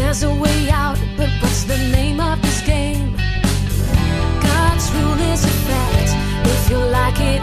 there's a way out, but what's the name of this game? God's rule is a fact. If you like it